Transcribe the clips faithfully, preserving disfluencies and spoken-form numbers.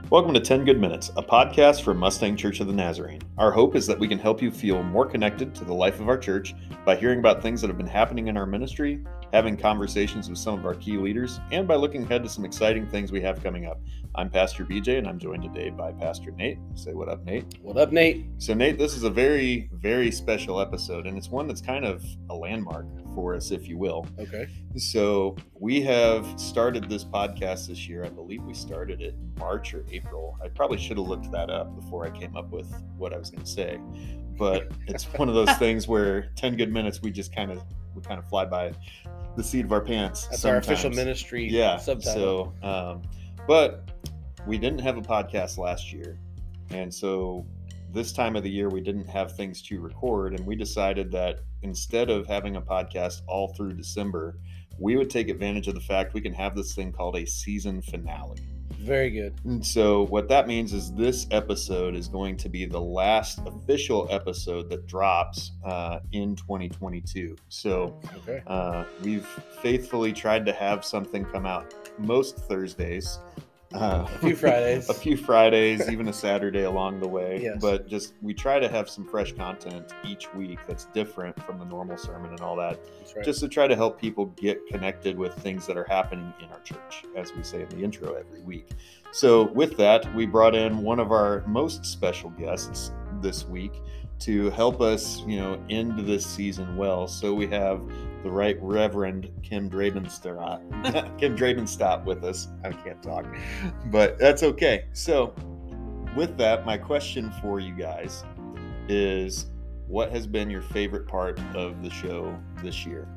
Welcome to ten Good Minutes, a podcast from Mustang Church of the Nazarene. Our hope is that we can help you feel more connected to the life of our church by hearing about things that have been happening in our ministry, having conversations with some of our key leaders, and by looking ahead to some exciting things we have coming up. I'm Pastor B J, and I'm joined today by Pastor Nate. Say what up, Nate. What up, Nate? So, Nate, this is a very, very special episode, and it's one that's kind of a landmark for us, if you will. Okay. So we have started this podcast this year. I believe we started it in March or April. I probably should have looked that up before I came up with what I was going to say. But it's one of those things where ten good minutes, we just kind of we kind of fly by the seat of our pants. That's sometimes. Our official ministry yeah, subtitle. So, um, but we didn't have a podcast last year, and so this time of the year we didn't have things to record, and we decided that instead of having a podcast all through December, we would take advantage of the fact we can have this thing called a season finale. Very good. And so what that means is this episode is going to be the last official episode that drops uh, in twenty twenty-two. So okay. uh, we've faithfully tried to have something come out most Thursdays. Uh, a few Fridays. a few Fridays, even a Saturday along the way. Yes. But just we try to have some fresh content each week that's different from the normal sermon and all that. That's right. Just to try to help people get connected with things that are happening in our church, as we say in the intro every week. So with that, we brought in one of our most special guests this week to help us, you know, end this season well. So we have the Right Reverend Kim Drabenstadt, Kim Drabenstadt with us. I can't talk, but that's okay. So with that, my question for you guys is, what has been your favorite part of the show this year?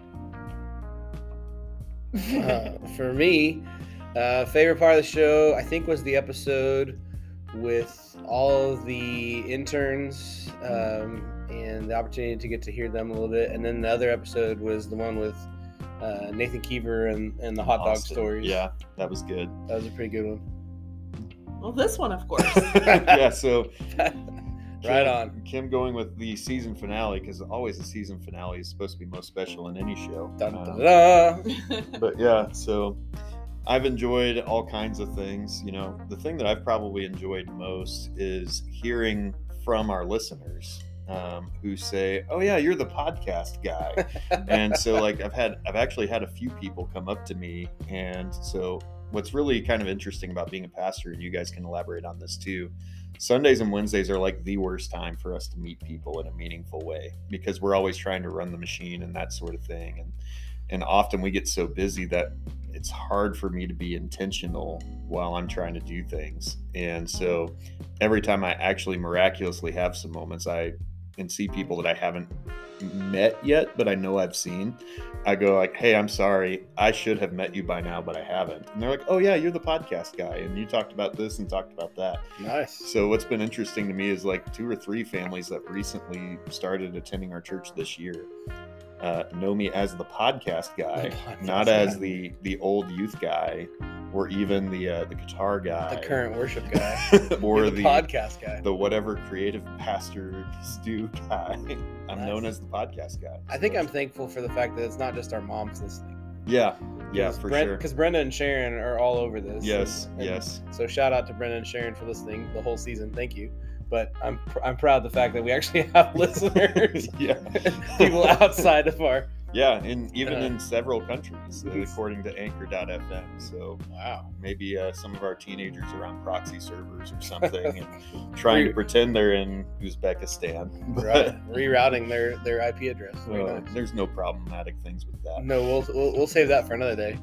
uh, for me, uh, favorite part of the show, I think, was the episode with all of the interns um, and the opportunity to get to hear them a little bit. And then the other episode was the one with uh, Nathan Keever and, and the hot dog Austin. stories. Yeah, that was good. That was a pretty good one. Well, this one, of course. Yeah, so Right Kim, on. Kim going with the season finale, because always the season finale is supposed to be most special in any show. Dun, Um, dun, dun. But yeah, so I've enjoyed all kinds of things. You know, the thing that I've probably enjoyed most is hearing from our listeners um, who say, "Oh yeah, you're the podcast guy." And so like I've had, I've actually had a few people come up to me. And so what's really kind of interesting about being a pastor, and you guys can elaborate on this too, Sundays and Wednesdays are like the worst time for us to meet people in a meaningful way, because we're always trying to run the machine and that sort of thing. And, and often we get so busy that it's hard for me to be intentional while I'm trying to do things. And so every time I actually miraculously have some moments, I and see people that I haven't met yet, but I know I've seen, I go like, "Hey, I'm sorry. I should have met you by now, but I haven't." And they're like, "Oh yeah, you're the podcast guy. And you talked about this and talked about that." Nice. So what's been interesting to me is like two or three families that recently started attending our church this year uh, know me as the podcast guy, The podcast not guy. as the the old youth guy, or even the uh, the guitar guy, The current worship guy. or You're the, the podcast guy. the whatever creative pastors do guy. I'm Nice. known as the podcast guy. I think I'm thankful for the fact that it's not just our moms listening. Yeah, yeah, Because for Brent, sure. Because Brenda and Sharon are all over this. Yes, And- and yes. So shout out to Brenda and Sharon for listening the whole season. Thank you. But I'm pr- I'm proud of the fact that we actually have listeners, Yeah. people outside of our. Yeah, and even Uh, in several countries, uh, according to anchor dot f m. So Wow. maybe uh, some of our teenagers are on proxy servers or something and trying to pretend they're in Uzbekistan. But Right. Rerouting their, their I P address. Very uh, nice. there's no problematic things with that. No, we'll, we'll we'll save that for another day.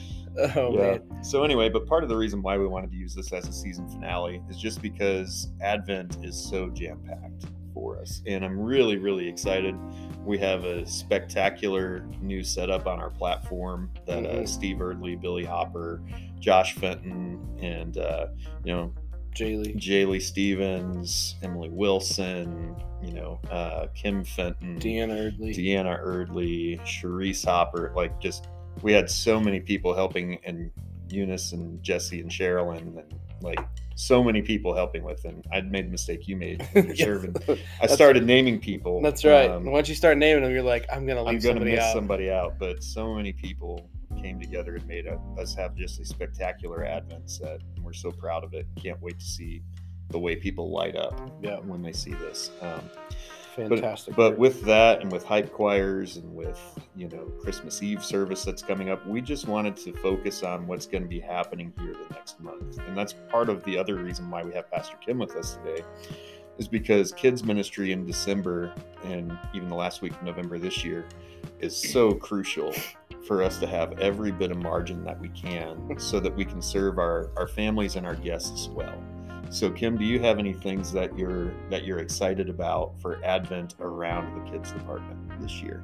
Oh Yeah. man. So anyway, but part of the reason why we wanted to use this as a season finale is just because Advent is so jam-packed for us. And I'm really, really excited. We have a spectacular new setup on our platform that uh, Mhm. Steve Erdley, Billy Hopper, Josh Fenton, and, uh, you know, Jaylee. Jaylee Stevens, Emily Wilson, you know, uh, Kim Fenton, Deanna Erdley. Deanna Erdley, Sharice Hopper, like just, we had so many people helping, and Eunice and Jesse and Sherilyn, and like so many people helping with, and I'd made a mistake you made when you're Yes. serving. I That's- started naming people. That's right. Um, Once you start naming them, you're like, I'm gonna leave I'm going to somebody miss out. somebody out, but so many people came together and made a, us have just a spectacular Advent set, and we're so proud of it. Can't wait to see the way people light up Yeah. when they see this. Um, Fantastic. But, but with that, and with hype choirs, and with, you know, Christmas Eve service that's coming up, we just wanted to focus on what's going to be happening here the next month. And that's part of the other reason why we have Pastor Kim with us today, is because kids ministry in December and even the last week of November this year is so crucial for us to have every bit of margin that we can so that we can serve our, our families and our guests well. So Kim, do you have any things that you're that you're excited about for Advent around the kids department this year?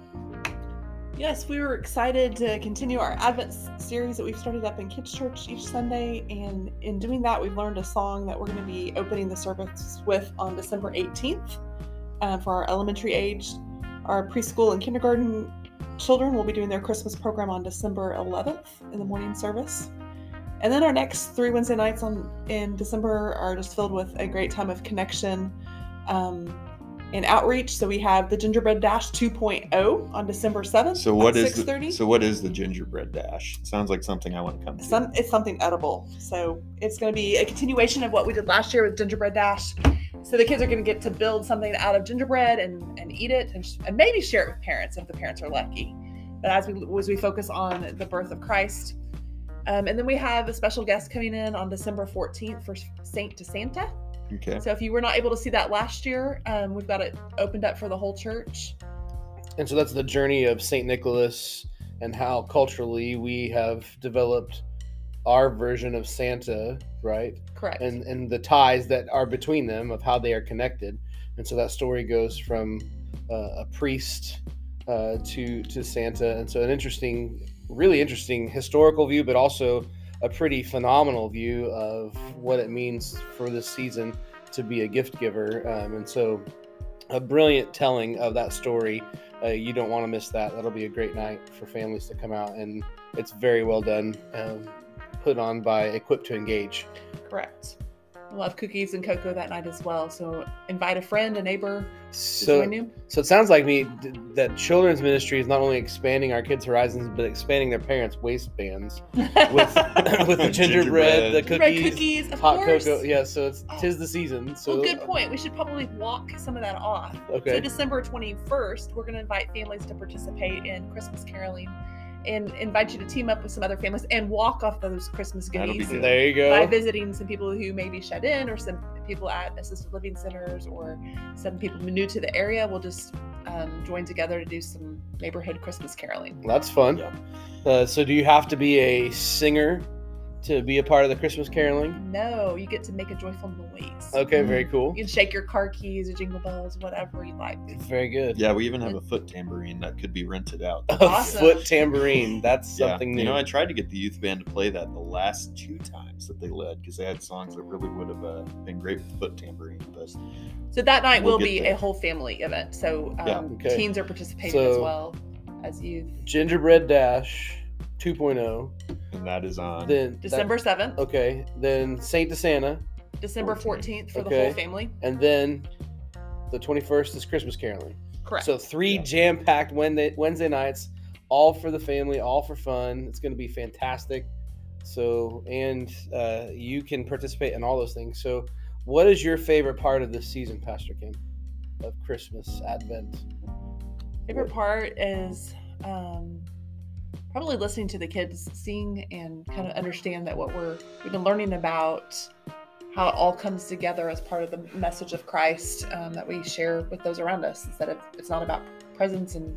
Yes, we were excited to continue our Advent s- series that we've started up in Kids Church each Sunday. And in doing that, we've learned a song that we're going to be opening the service with on December eighteenth uh, for our elementary age. Our preschool and kindergarten children will be doing their Christmas program on December eleventh in the morning service. And then our next three Wednesday nights on in December are just filled with a great time of connection um, and outreach. So we have the Gingerbread Dash two point oh on December seventh So what at is six thirty. the, so what is the gingerbread dash? Sounds like something I want to come to. Some, it's something edible. So it's going to be a continuation of what we did last year with Gingerbread Dash. So the kids are going to get to build something out of gingerbread and, and eat it and, and maybe share it with parents if the parents are lucky. But as we as we focus on the birth of Christ. Um, and then we have a special guest coming in on December fourteenth for Saint to Santa. Okay. So if you were not able to see that last year, um, we've got it opened up for the whole church. And so that's the journey of Saint Nicholas and how culturally we have developed our version of Santa, right? Correct. And and the ties that are between them of how they are connected. And so that story goes from uh, a priest uh, to to Santa. And so an interesting, really interesting historical view, but also a pretty phenomenal view of what it means for this season to be a gift giver. Um, and so a brilliant telling of that story. Uh, you don't want to miss that. That'll be a great night for families to come out, and it's very well done. Um, put on by Equipped to Engage. Correct. We'll have cookies and cocoa that night as well. So invite a friend, a neighbor to So, join you. so it sounds like me d- that children's ministry is not only expanding our kids' horizons, but expanding their parents' waistbands with with the gingerbread, the Gingerbread. Red cookies, cookies, of hot course. cocoa. Yeah, so it's tis the season. So Well, good point. We should probably walk some of that off. Okay. So December twenty-first, we're going to invite families to participate in Christmas caroling and invite you to team up with some other families and walk off those Christmas That'll be goodies good. There you by go. visiting some people who may be shut in, or some people at assisted living centers, or some people new to the area. We'll just um, join together to do some neighborhood Christmas caroling. That's fun. Yeah. Uh, so do you have to be a singer to be a part of the Christmas caroling? No, you get to make a joyful noise. Okay, Mm. very cool. You can shake your car keys or jingle bells, whatever you like. Very good. Yeah, we even have a foot tambourine that could be rented out. A Awesome. foot tambourine. That's Yeah, something you new. know, I tried to get the youth band to play that the last two times that they led, because they had songs that really would have uh, been great with foot tambourine. But So that night We'll will get be there. a whole family event. So um, Yeah. Okay. teens are participating So- as well as youth. Gingerbread Dash two point oh. and that is on. Then that- December seventh, okay. Then Saint to Santa, December fourteenth. fourteenth for the Okay. whole family. and then the twenty-first is Christmas caroling. Correct. So three Yeah. jam-packed Wednesday Wednesday nights, all for the family, all for fun. It's going to be fantastic. So, and uh, you can participate in all those things. So, what is your favorite part of this season, Pastor Kim, of Christmas, Advent? Favorite part is um, probably listening to the kids sing and kind of understand that what we're we've been learning about how it all comes together as part of the message of Christ um, that we share with those around us. Instead of it's not about presents and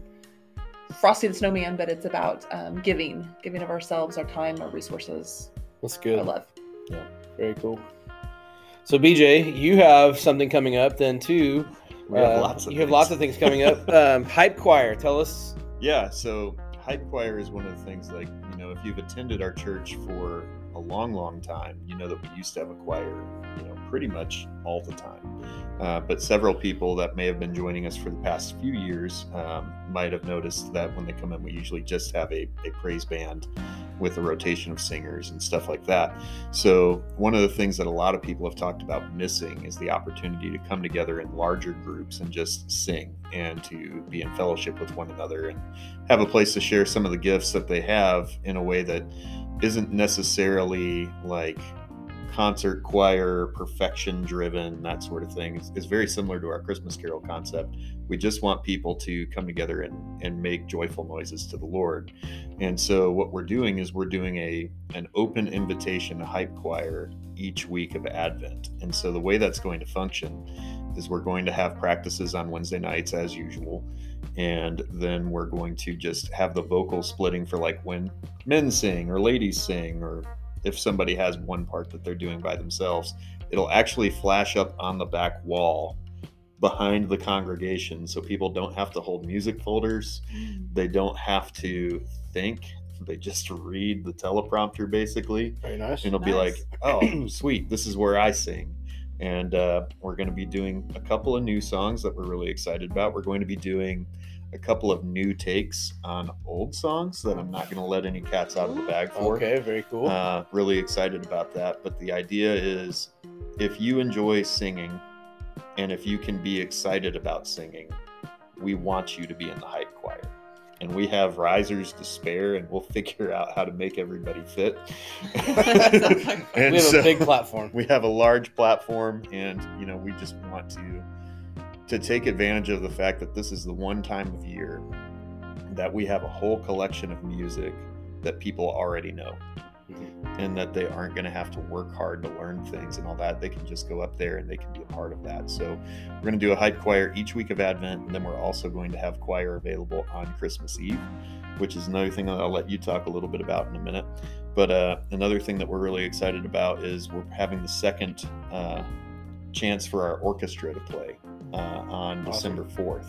Frosty the Snowman, but it's about um, giving, giving of ourselves, our time, our resources, That's our good. love. Very cool. So, B J, you have something coming up then too. We have Uh, lots of you have things. lots of things coming up. um, Hype Choir, tell us. Yeah, so hype choir is one of the things, like, you know, if you've attended our church for a long, long time, you know that we used to have a choir, you know, pretty much all the time. Uh, but several people that may have been joining us for the past few years um, might have noticed that when they come in, we usually just have a, a praise band with a rotation of singers and stuff like that. So one of the things that a lot of people have talked about missing is the opportunity to come together in larger groups and just sing and to be in fellowship with one another and have a place to share some of the gifts that they have in a way that isn't necessarily like concert choir, perfection driven, that sort of thing. It's, it's very similar to our Christmas Carol concept. We just want people to come together and, and make joyful noises to the Lord. And so what we're doing is we're doing a an open invitation to Hype Choir each week of Advent. And so the way that's going to function is we're going to have practices on Wednesday nights as usual. And then we're going to just have the vocal splitting for like when men sing or ladies sing, or if somebody has one part that they're doing by themselves, it'll actually flash up on the back wall behind the congregation. So people don't have to hold music folders. They don't have to think. They just read the teleprompter basically. Very nice. And it'll Nice. be like, oh, sweet, this is where I sing. And uh, we're going to be doing a couple of new songs that we're really excited about. We're going to be doing a couple of new takes on old songs that I'm not going to let any cats out of the bag for. Okay, very cool. Uh, really excited about that. But the idea is, if you enjoy singing and if you can be excited about singing, we want you to be in the Hype Choir. And we have risers to spare, and we'll figure out how to make everybody fit. And we have so a big platform. we have a large platform, and you know, we just want to to take advantage of the fact that this is the one time of year that we have a whole collection of music that people already know, and that they aren't going to have to work hard to learn things and all that. They can just go up there and they can be a part of that. So we're going to do a Hype Choir each week of Advent, and then we're also going to have choir available on Christmas Eve, which is another thing that I'll let you talk a little bit about in a minute. But uh, another thing that we're really excited about is we're having the second uh, chance for our orchestra to play uh, on Awesome. December fourth.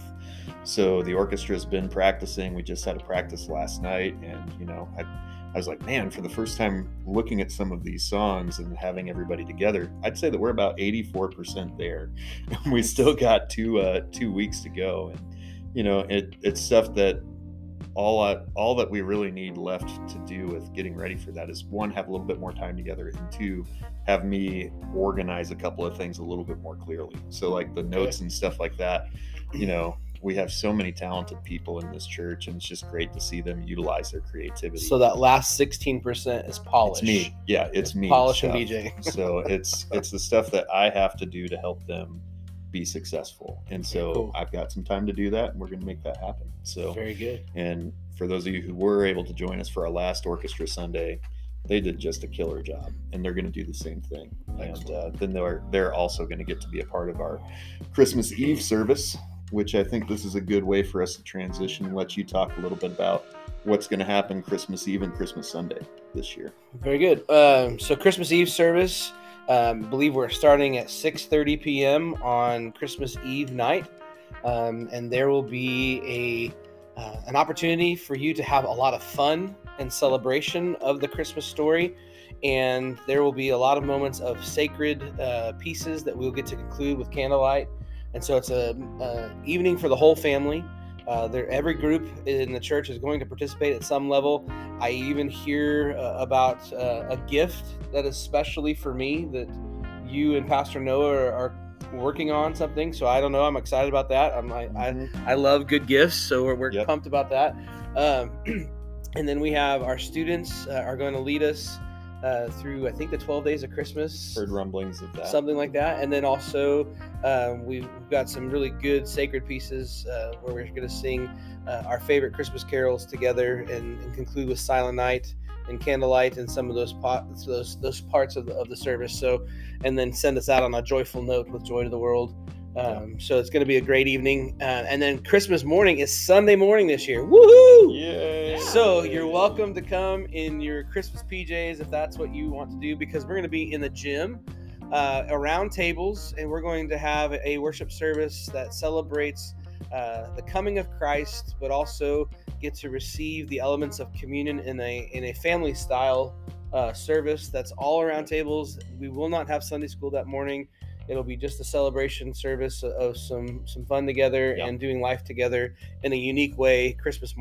So the orchestra's been practicing. We just had a practice last night, and you know, I, I was like, man, for the first time looking at some of these songs and having everybody together, I'd say that we're about eighty-four percent there. We still got two uh, two weeks to go, and you know, it it's stuff that all I, all that we really need left to do with getting ready for that is, one, have a little bit more time together, and two, have me organize a couple of things a little bit more clearly. So like the notes and stuff like that, you know, we have so many talented people in this church, and it's just great to see them utilize their creativity. So that last sixteen percent is polish. It's me. Yeah, it's me. Polish and stuff. B J. So it's it's the stuff that I have to do to help them be successful. And so Cool. I've got some time to do that, and we're going to make that happen. So Very good. and for those of you who were able to join us for our last Orchestra Sunday, they did just a killer job, and they're going to do the same thing. And uh, then they're they're also going to get to be a part of our Christmas Eve service, which I think this is a good way for us to transition and let you talk a little bit about what's going to happen Christmas Eve and Christmas Sunday this year. Very good. Um, so Christmas Eve service, um, I believe we're starting at six thirty p.m. on Christmas Eve night, um, and there will be a uh, an opportunity for you to have a lot of fun and celebration of the Christmas story, and there will be a lot of moments of sacred uh, pieces that we'll get to conclude with candlelight. And so it's a, a evening for the whole family. Uh, there, every group in the church is going to participate at some level. I even hear uh, about uh, a gift that is specially for me that you and Pastor Noah are, are working on something. So I don't know. I'm excited about that. I'm, I, I, I love good gifts, so we're, we're Yep. pumped about that. Um, and then we have our students uh, are going to lead us uh, through, I think, the twelve days of Christmas. Heard rumblings of that. Something like that. And then also um, we've got some really good sacred pieces uh, where we're going to sing uh, our favorite Christmas carols together, and, and conclude with Silent Night and Candlelight and some of those pots, those those parts of the, of the service. So, and then send us out on a joyful note with Joy to the World. Um, so it's going to be a great evening. Uh, and then Christmas morning is Sunday morning this year. Woohoo! Yay! So you're welcome to come in your Christmas P Js if that's what you want to do, because we're going to be in the gym uh, around tables, and we're going to have a worship service that celebrates uh, the coming of Christ, but also get to receive the elements of communion in a in a family style uh, service that's all around tables. We will not have Sunday school that morning. It'll be just a celebration service of some some fun together Yep. and doing life together in a unique way Christmas morning.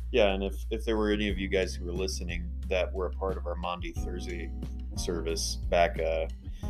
Yeah, and if if there were any of you guys who were listening that were a part of our Maundy Thursday service back uh,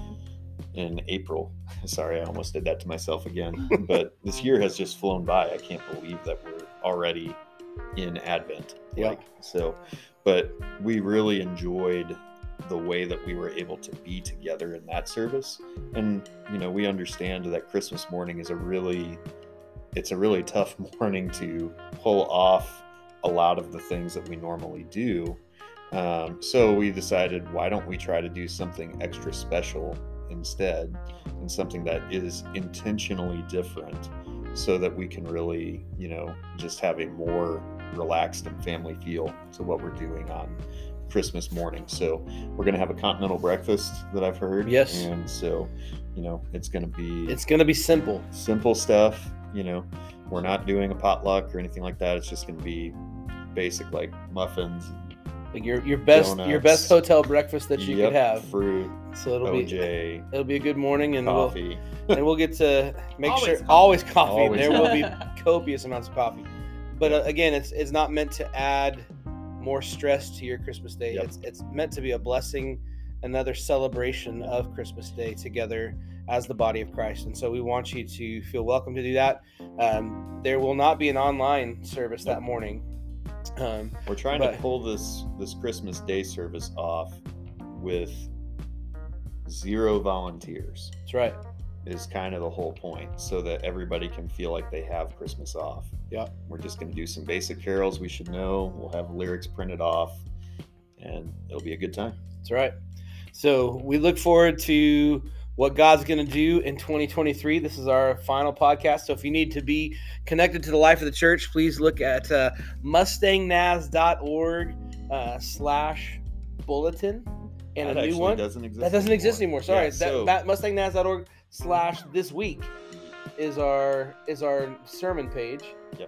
in April, sorry, I almost did that to myself again. But this year has just flown by. I can't believe that we're already in Advent. Yeah. Like, so, but we really enjoyed the way that we were able to be together in that service. And, you know, we understand that Christmas morning is a really, it's a really tough morning to pull off a lot of the things that we normally do. Um, so we decided, why don't we try to do something extra special instead, and something that is intentionally different, so that we can really, you know, just have a more relaxed and family feel to what we're doing on Christmas morning. So we're going to have a continental breakfast that I've heard. Yes. And so, you know, it's going to be It's going to be simple. simple stuff. You know, we're not doing a potluck or anything like that. It's just going to be basic, like muffins, Like your your best Donuts. your best hotel breakfast that you yep, could have. fruit, So it'll O be J, it'll be a good morning, and coffee. we'll and we'll get to make Always sure coffee. always coffee. Always there will be coffee. copious amounts of coffee. But uh, again, it's it's not meant to add more stress to your Christmas day. Yep. It's it's meant to be a blessing, another celebration of Christmas Day together as the body of Christ. And so we want you to feel welcome to do that. Um, there will not be an online service that morning. Um, We're trying but- to pull this this Christmas Day service off with zero volunteers. that's right. Is kind of the whole point, so that everybody can feel like they have Christmas off. Yeah. We're just going to do some basic carols we should know. We'll have lyrics printed off, and it'll be a good time. That's right. So we look forward to what God's going to do in twenty twenty-three. This is our final podcast. So if you need to be connected to the life of the church, please look at uh, mustang naz dot org uh, slash bulletin. And that a new actually one doesn't exist that doesn't exist anymore. Sorry, Yeah, so- that, that mustang naz dot org slash this week is our is our sermon page.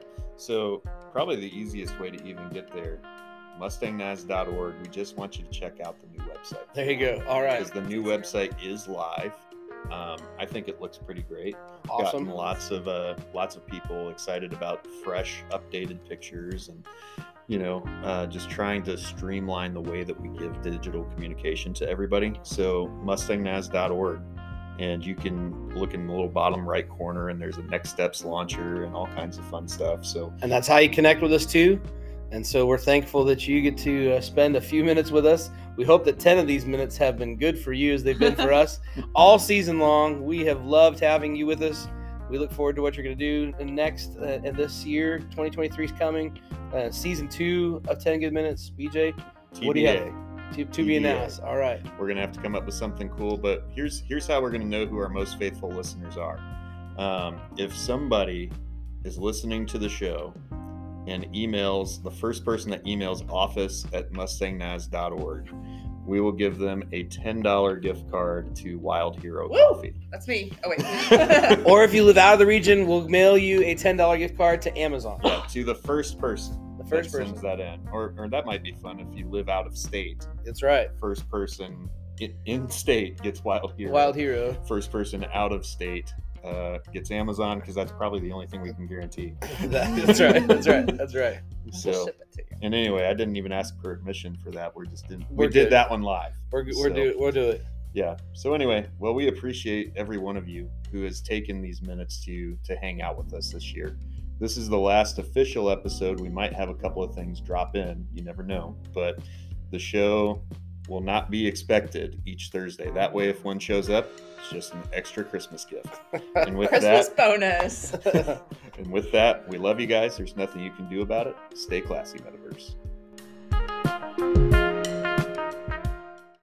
So probably the easiest way to even get there, mustang naz dot org. We just want you to check out the new website. There you go. All right. Because the new website is live. Um, I think it looks pretty great. Awesome. Gotten lots of uh, lots of people excited about fresh, updated pictures, and you know, uh, just trying to streamline the way that we give digital communication to everybody. So mustang naz dot org. And you can look in the little bottom right corner, and there's a Next Steps launcher and all kinds of fun stuff. So And that's how you connect with us too. And so we're thankful that you get to uh, spend a few minutes with us. We hope that ten of these minutes have been good for you as they've been for us all season long. We have loved having you with us. We look forward to what you're going to do next uh, and this year. twenty twenty-three is coming. Uh, season two of ten Good Minutes. B J, what do you T B A. have? To, to be announced. All right. We're gonna have to come up with something cool, but here's here's how we're gonna know who our most faithful listeners are. Um, if somebody is listening to the show and emails, the first person that emails office at mustang naz dot org, we will give them a ten dollars gift card to Wild Hero Woo! Coffee. That's me. Oh wait. Or if you live out of the region, we'll mail you a ten dollars gift card to Amazon. Yeah, to the first person. The first that person. sends that in, or or that might be fun if you live out of state. That's right. First person in, in state gets Wild Hero. Wild Hero. First person out of state uh, gets Amazon, because that's probably the only thing we can guarantee. That- that's right. That's right. That's right. We'll So, ship it to you. and anyway, I didn't even ask permission for that. We're just didn't. We're we did good. that one live. We're we're So- do we'll do it. Yeah. So anyway, well, we appreciate every one of you who has taken these minutes to to hang out with us this year. This is the last official episode. We might have a couple of things drop in. You never know. But the show will not be expected each Thursday. That way, if one shows up, it's just an extra Christmas gift. And with Christmas that, bonus. and with that, we love you guys. There's nothing you can do about it. Stay classy, Metaverse.